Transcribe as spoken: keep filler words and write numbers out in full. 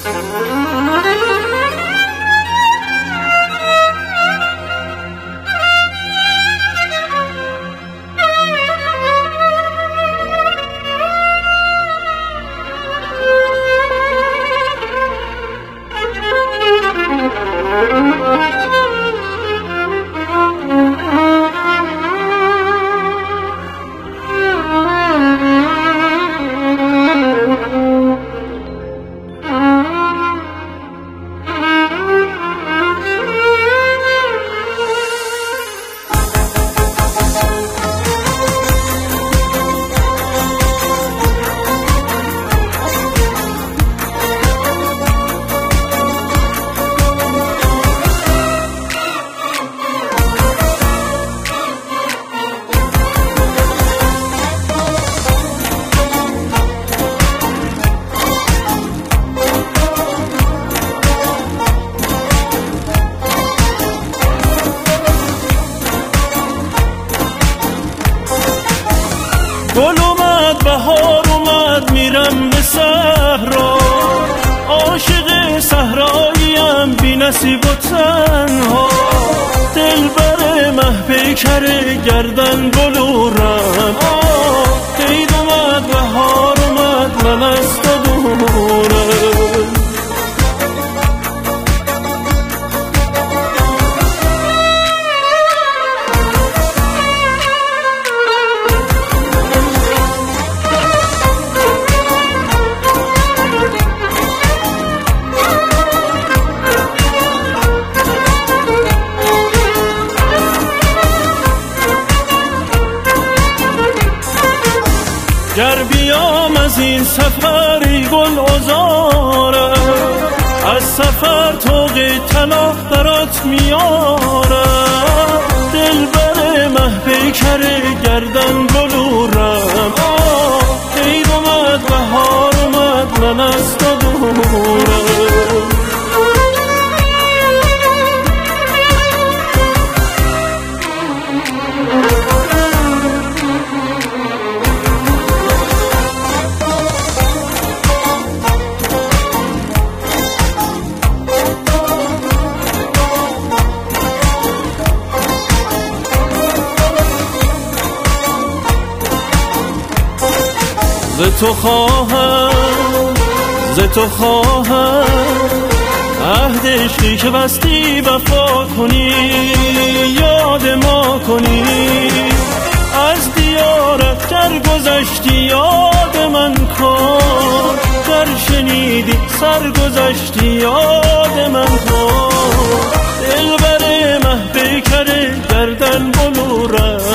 گل اومد بهار اومد میرم به صحرا، عاشق صحراییم بی نصیب و تنها، دلبر مه پیکر گردن بلورم. عید اومد بهار اومد من از تو دورم. گر بیام از این سفری گل عذارم، از سفر طوق طلا برات میارم، دلبر مه پیکر گردن بلورم. عید اومد بهار اومد من از تو دورم. ز تو خواهم ز تو خواهم عهد عشقی که بستی وفا کنی، یاد ما کنی. از دیارت گر گذشتی یاد من کن، گر شنیدی سر گذشتی یاد من کن. دلبر مه پیکر گردن بلورم،